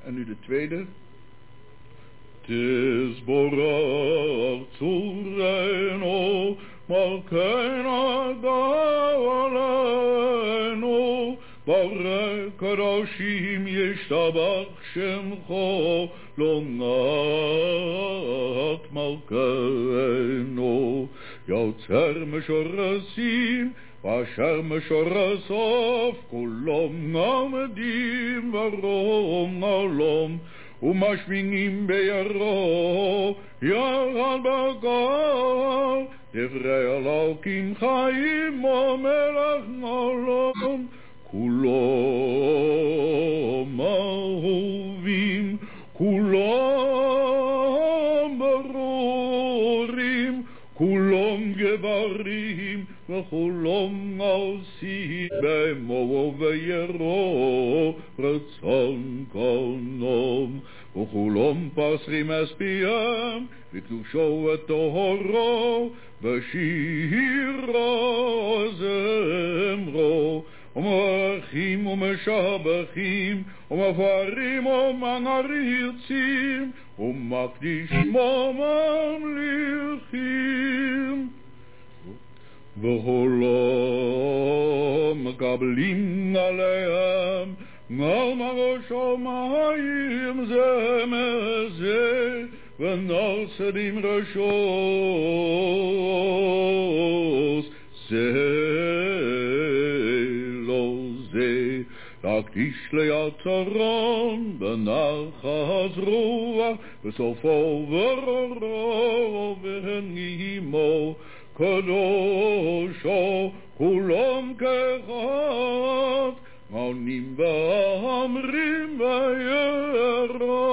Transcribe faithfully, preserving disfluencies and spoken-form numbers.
En nu de tweede. Tis borach tzurenu, malkeinu ga'aleinu, barek kadoshim yishtabach shemcho, lo nat malkeinu, yotzer meshorasim, ואשר משורסוף כולם נעמדים ברום עלום ומשמיעים בירו ירד בגר דברי אלוקים חיים ומלך עולם כולם אהובים כולם ברורים כולם גברים וכולם עושים במו וירו רצון קונם וכולם פסרים אספיהם וקדושו וטהרו ושירו זמרו ומלכים ומשבחים ומפארים ומנריצים ומקדישים וממליכים וכולם מקבלים עליהם על מראש המים זה מזה ונושאים ראשוס זה לא זה להקדיש ליתרון בנחת רוח בסופו ורורו והנעימו קדושו כולם כאחד עונים ואומרים וירא